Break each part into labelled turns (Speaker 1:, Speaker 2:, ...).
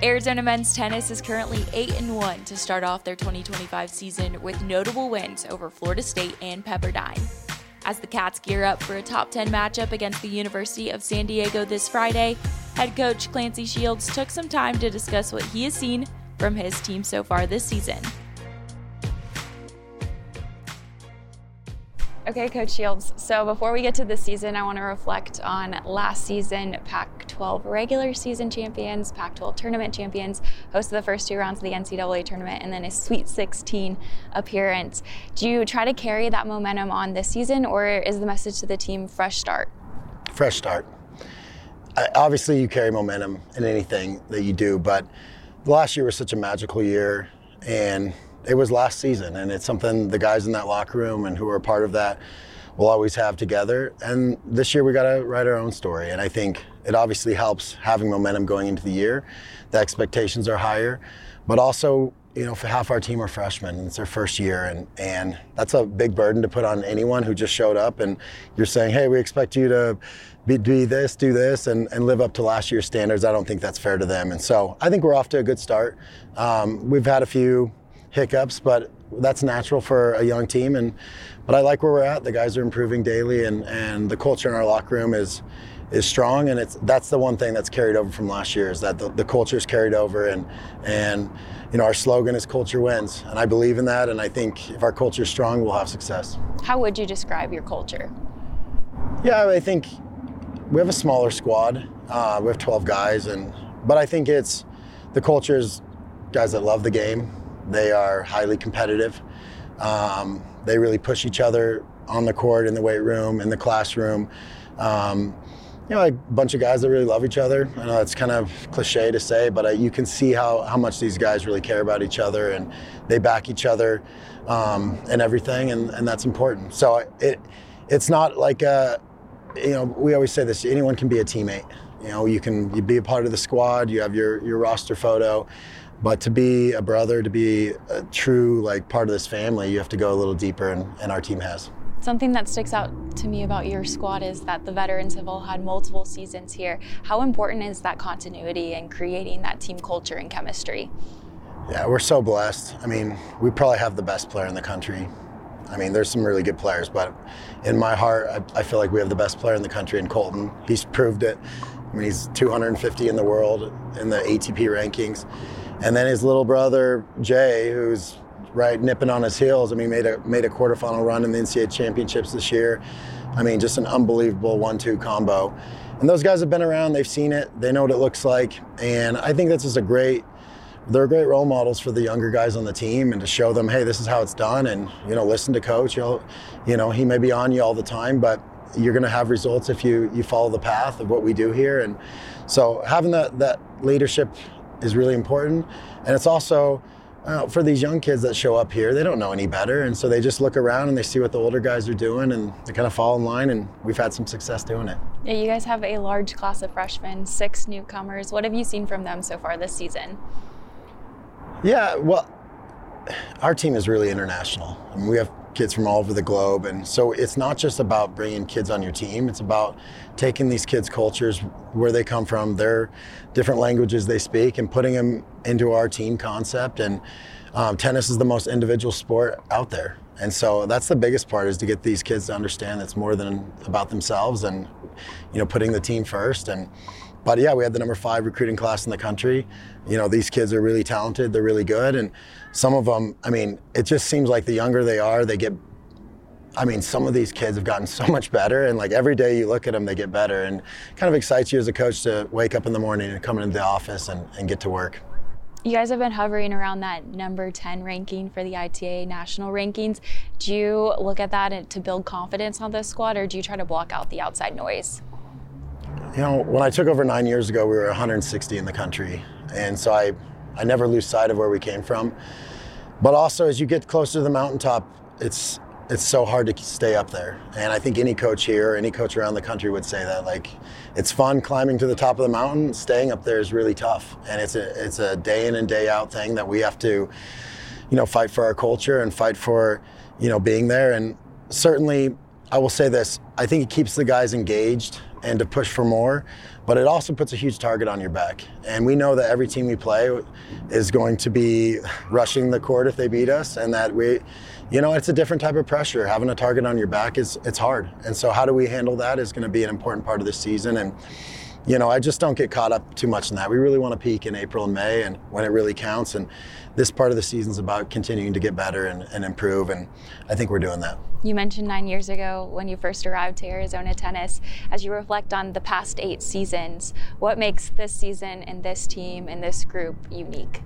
Speaker 1: Arizona men's tennis is currently 8-1 to start off their 2025 season with notable wins over Florida State and Pepperdine. As the Cats gear up for a top 10 matchup against the University of San Diego this Friday, head coach Clancy Shields took some time to discuss what he has seen from his team so far this season. Okay, Coach Shields, so before we get to this season, I want to reflect on last season. Pac-12 regular season champions, Pac-12 tournament champions, hosted the first two rounds of the NCAA tournament, and then a Sweet 16 appearance. Do you try to carry that momentum on this season, or is the message to the team fresh start?
Speaker 2: Fresh start. Obviously, you carry momentum in anything that you do, but last year was such a magical year, and it was last season, and it's something the guys in that locker room and who are a part of that will always have together. And this year we got to write our own story, and I think it obviously helps having momentum going into the year. The expectations are higher, but also, you know, for half our team are freshmen, and it's their first year, and that's a big burden to put on anyone who just showed up and you're saying, hey, we expect you to be this, do this, and live up to last year's standards. I don't think that's fair to them, and so I think we're off to a good start. We've had a few hiccups, but that's natural for a young team, but I like where we're at. The guys are improving daily, and the culture in our locker room is strong, and that's the one thing that's carried over from last year, is that the culture's carried over, and you know, our slogan is culture wins, and I believe in that, and I think if our culture is strong, we'll have success.
Speaker 1: How would you describe your culture?
Speaker 2: Yeah, I think we have a smaller squad. We have 12 guys, but I think the culture is guys that love the game. They are highly competitive. They really push each other on the court, in the weight room, in the classroom. You know, a bunch of guys that really love each other. I know that's kind of cliche to say, but you can see how much these guys really care about each other, and they back each other and everything, and that's important. So it's not like, you know, we always say this, anyone can be a teammate. You know, you be a part of the squad, you have your roster photo, but to be a brother, to be a true part of this family, you have to go a little deeper, and our team has.
Speaker 1: Something that sticks out to me about your squad is that the veterans have all had multiple seasons here. How important is that continuity and creating that team culture and chemistry?
Speaker 2: Yeah, we're so blessed. I mean, we probably have the best player in the country. I mean, there's some really good players, but in my heart, I feel like we have the best player in the country in Colton. He's proved it. I mean, he's 250 in the world in the ATP rankings. And then his little brother, Jay, who's right nipping on his heels. I mean, made a quarterfinal run in the NCAA championships this year. I mean, just an unbelievable 1-2 combo. And those guys have been around, they've seen it, they know what it looks like. And I think that's just they're great role models for the younger guys on the team, and to show them, hey, this is how it's done, and, you know, listen to coach. You know, he may be on you all the time, but you're going to have results if you follow the path of what we do here. And so having that leadership is really important. And it's also for these young kids that show up here, they don't know any better, and so they just look around and they see what the older guys are doing, and they kind of fall in line, and we've had some success doing it.
Speaker 1: Yeah, you guys have a large class of freshmen, 6 newcomers. What have you seen from them so far this season?
Speaker 2: Yeah, well, our team is really international. I mean, we have kids from all over the globe, and so it's not just about bringing kids on your team, it's about taking these kids' cultures, where they come from, their different languages they speak, and putting them into our team concept. And tennis is the most individual sport out there, and so that's the biggest part, is to get these kids to understand it's more than about themselves, and, you know, putting the team first. But yeah, we had the number 5 recruiting class in the country. You know, these kids are really talented, they're really good, and some of them, I mean, it just seems like the younger they are, some of these kids have gotten so much better, and every day you look at them, they get better, and kind of excites you as a coach to wake up in the morning and come into the office and get to work.
Speaker 1: You guys have been hovering around that number 10 ranking for the ITA national rankings. Do you look at that to build confidence on this squad, or do you try to block out the outside noise?
Speaker 2: You know, when I took over 9 years ago, we were 160 in the country, and so I never lose sight of where we came from. But also, as you get closer to the mountaintop, it's so hard to stay up there. And I think any coach here, any coach around the country would say that. It's fun climbing to the top of the mountain. Staying up there is really tough, and it's a day in and day out thing that we have to, you know, fight for our culture and fight for, you know, being there. And certainly, I will say this: I think it keeps the guys engaged. and to push for more, but it also puts a huge target on your back. And we know that every team we play is going to be rushing the court if they beat us, and that it's a different type of pressure. Having a target on your back it's hard. And so how do we handle that is going to be an important part of this season. And I just don't get caught up too much in that. We really want to peak in April and May and when it really counts. And this part of the season is about continuing to get better and improve. And I think we're doing that.
Speaker 1: You mentioned 9 years ago when you first arrived to Arizona Tennis. As you reflect on the past 8 seasons, what makes this season and this team and this group unique?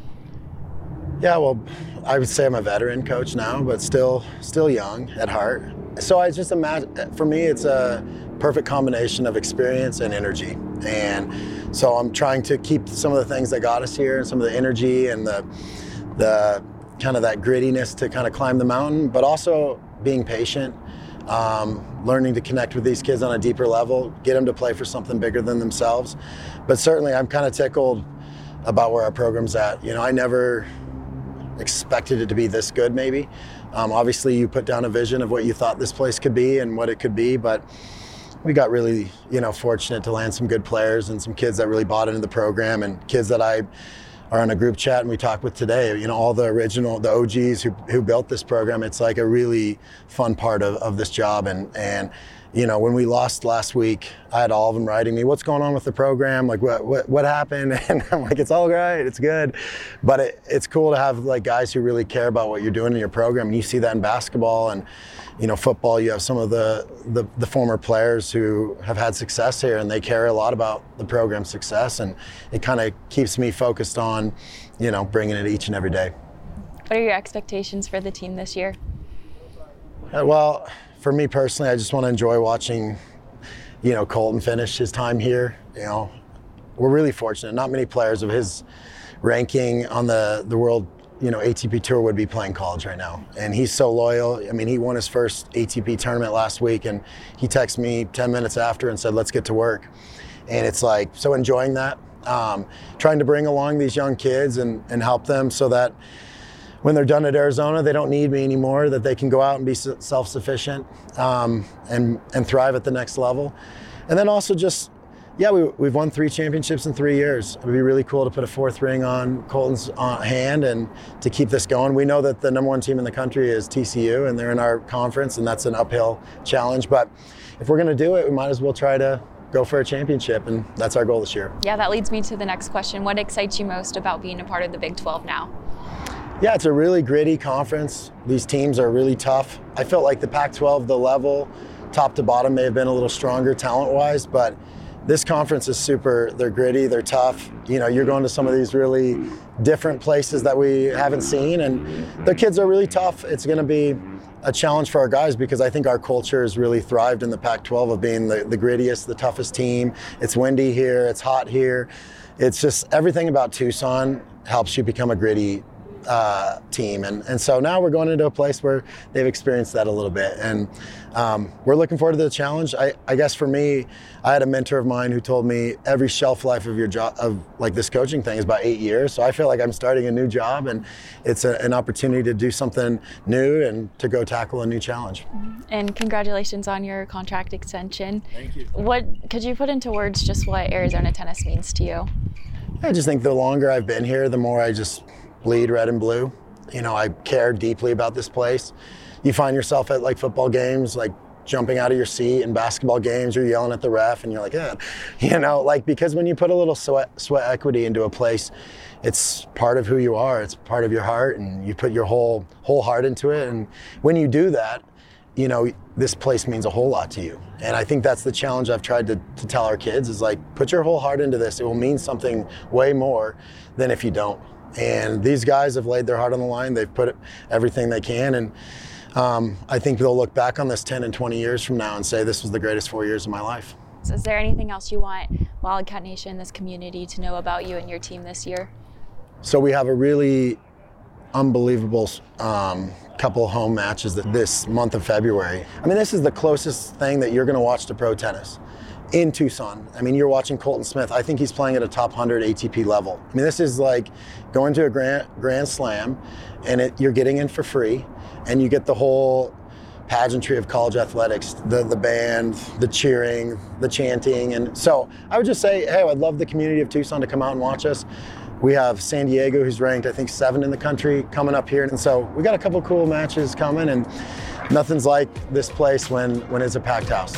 Speaker 2: Yeah, well, I would say I'm a veteran coach now, but still young at heart. So I just imagine, for me, it's a perfect combination of experience and energy. And so I'm trying to keep some of the things that got us here and some of the energy and the kind of that grittiness to kind of climb the mountain, but also being patient, learning to connect with these kids on a deeper level, get them to play for something bigger than themselves. But certainly I'm kind of tickled about where our program's at. I never expected it to be this good, maybe. Obviously you put down a vision of what you thought this place could be and what it could be, but we got really, fortunate to land some good players and some kids that really bought into the program, and kids that I are on a group chat and we talk with today. All the the OGs who built this program. It's like a really fun part of this job. And when we lost last week, I had all of them writing me, "What's going on with the program? Like what happened?" And I'm like, "It's all right, it's good." But it's cool to have like guys who really care about what you're doing in your program. And you see that in basketball and football. You have some of the former players who have had success here, and they care a lot about the program's success. And it kind of keeps me focused on, bringing it each and every day.
Speaker 1: What are your expectations for the team this year?
Speaker 2: Well, for me personally, I just want to enjoy watching, Colton finish his time here. We're really fortunate. Not many players of his ranking on the world, ATP Tour would be playing college right now. And he's so loyal. I mean, he won his first ATP tournament last week, and he texted me 10 minutes after and said, "Let's get to work." And it's like, so enjoying that, trying to bring along these young kids and help them so that when they're done at Arizona, they don't need me anymore, that they can go out and be self-sufficient and thrive at the next level. And then also just, we've won 3 championships in 3 years. It would be really cool to put a 4th ring on Colton's hand and to keep this going. We know that the number 1 team in the country is TCU, and they're in our conference, and that's an uphill challenge. But if we're going to do it, we might as well try to go for a championship, and that's our goal this year.
Speaker 1: Yeah, that leads me to the next question. What excites you most about being a part of the Big 12 now?
Speaker 2: Yeah, it's a really gritty conference. These teams are really tough. I felt like the Pac-12, the level, top to bottom, may have been a little stronger talent-wise, but this conference is super. They're gritty, they're tough. You're going to some of these really different places that we haven't seen, and the kids are really tough. It's going to be a challenge for our guys because I think our culture has really thrived in the Pac-12 of being the grittiest, the toughest team. It's windy here, it's hot here. It's just everything about Tucson helps you become a gritty team. And so now we're going into a place where they've experienced that a little bit. And we're looking forward to the challenge. I guess for me, I had a mentor of mine who told me every shelf life of your job, of like this coaching thing, is about 8 years. So I feel like I'm starting a new job, and it's an opportunity to do something new and to go tackle a new challenge.
Speaker 1: And congratulations on your contract extension.
Speaker 2: Thank you.
Speaker 1: What could you put into words just what Arizona Tennis means to you?
Speaker 2: I just think the longer I've been here, the more I just bleed red and blue. I care deeply about this place. You find yourself at like football games, like jumping out of your seat, and basketball games, you're yelling at the ref, and you're like, because when you put a little sweat equity into a place, it's part of who you are. It's part of your heart, and you put your whole heart into it. And when you do that, this place means a whole lot to you. And I think that's the challenge I've tried to tell our kids is like, put your whole heart into this. It will mean something way more than if you don't. And these guys have laid their heart on the line. They've put everything they can. And I think they'll look back on this 10 and 20 years from now and say, this was the greatest 4 years of my life.
Speaker 1: So is there anything else you want Wildcat Nation, this community, to know about you and your team this year?
Speaker 2: So we have a really unbelievable couple home matches this month of February. I mean, this is the closest thing that you're going to watch to pro tennis in Tucson. I mean, you're watching Colton Smith. I think he's playing at a top 100 ATP level. I mean, this is like going to a Grand Slam, and you're getting in for free, and you get the whole pageantry of college athletics, the band, the cheering, the chanting. And so I would just say, hey, I'd love the community of Tucson to come out and watch us. We have San Diego, who's ranked, I think, 7 in the country, coming up here. And so we got a couple cool matches coming, and nothing's like this place when it's a packed house.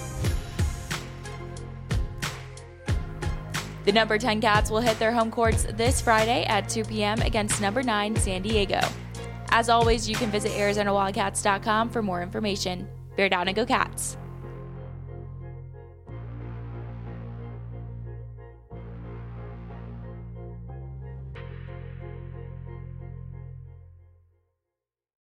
Speaker 1: The number 10 Cats will hit their home courts this Friday at 2 p.m. against number 9 San Diego. As always, you can visit ArizonaWildcats.com for more information. Bear down and go Cats!